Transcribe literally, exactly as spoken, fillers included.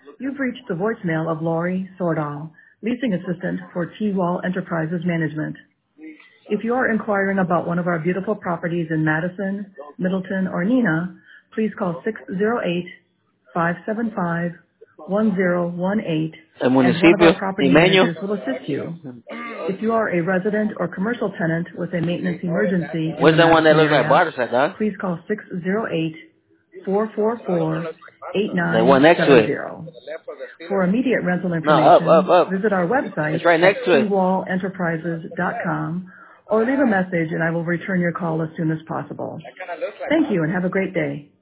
You've reached the voicemail of Lori Sordall, leasing assistant for T-Wall Enterprises Management. If you are inquiring about one of our beautiful properties in Madison, Middleton, or Neenah, please call six zero eight, five seven five, one zero one eight El and one of our municipio, property limeño. managers will assist you. If you are a resident or commercial tenant with a maintenance emergency in the Where's that one that Madison looks like area, Barca, dog? please call six zero eight, four four four, eight The one nine next to seven it. zero. For immediate rental No, up, up, information, up. visit our website It's right at next to t it. wall enterprises dot com or leave a message and I will return your call as soon as possible. Thank you and have a great day.